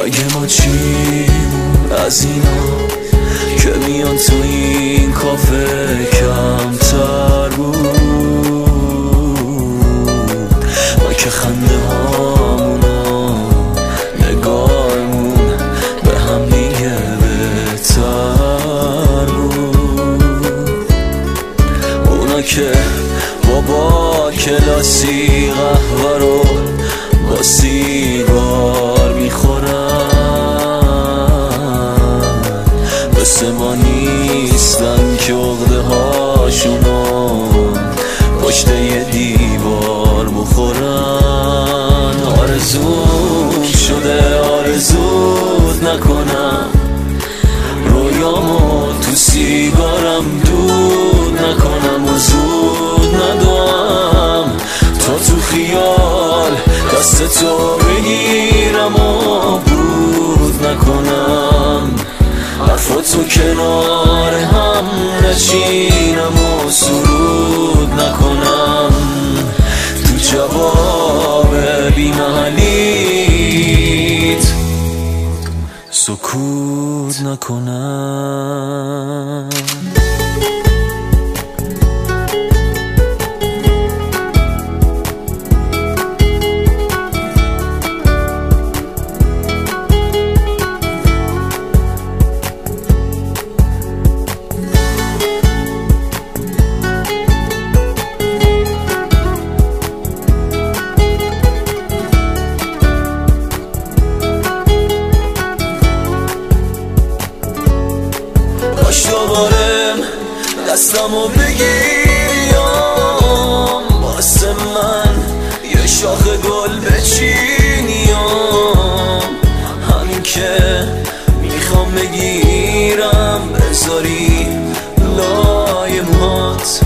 مگه ما چیمون از اینا که میان تو این کافه کمتر بود. ما که خنده هامونو نگاهمون به هم دیگه بهتر بود. اونا که بابا کلاسی قهوه رو با سیگار میخورن، مثل ما نیستن که عقده هاشونو پشت یه دیوار بخورن. آرزوم شده آرزوت نکنم، رویامو تو سیگارم دود نکنم و زود ندوام تا تو خیال دست تو بگیرم و بود نکنم. حرفاتو کنار هم نچینم و سرود نکنم، تو جواب بی‌محلیت سکوت نکنم. کاش دوباره دستمو بگیریم، واسه من یه شاخ گل بچینیم، همین که میخوام بگیرم بذاری لای موهات.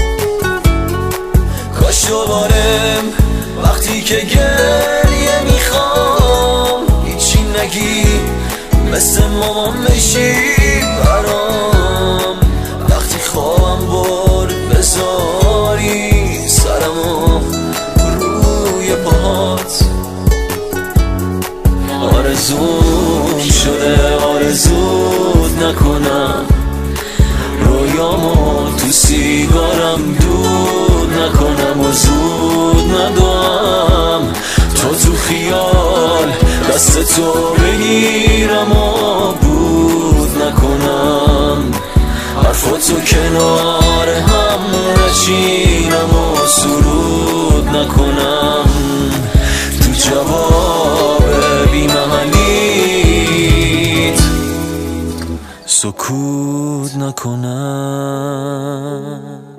کاش دوباره وقتی که گریه میخوام هیچی نگی، مثل مامان بشی برام. وقتی خوابم برد بذاری سرمو روی پاهات. آرزوم شده آرزوت نکنم، رویامو تو سیگارم دود نکنم و زود ندوام تا تو خیال دست تو بگیرم و بود نکنم. حرفاتو کنار هم نچینم و سرود نکنم، تو جواب بی‌محلیت سکوت نکنم.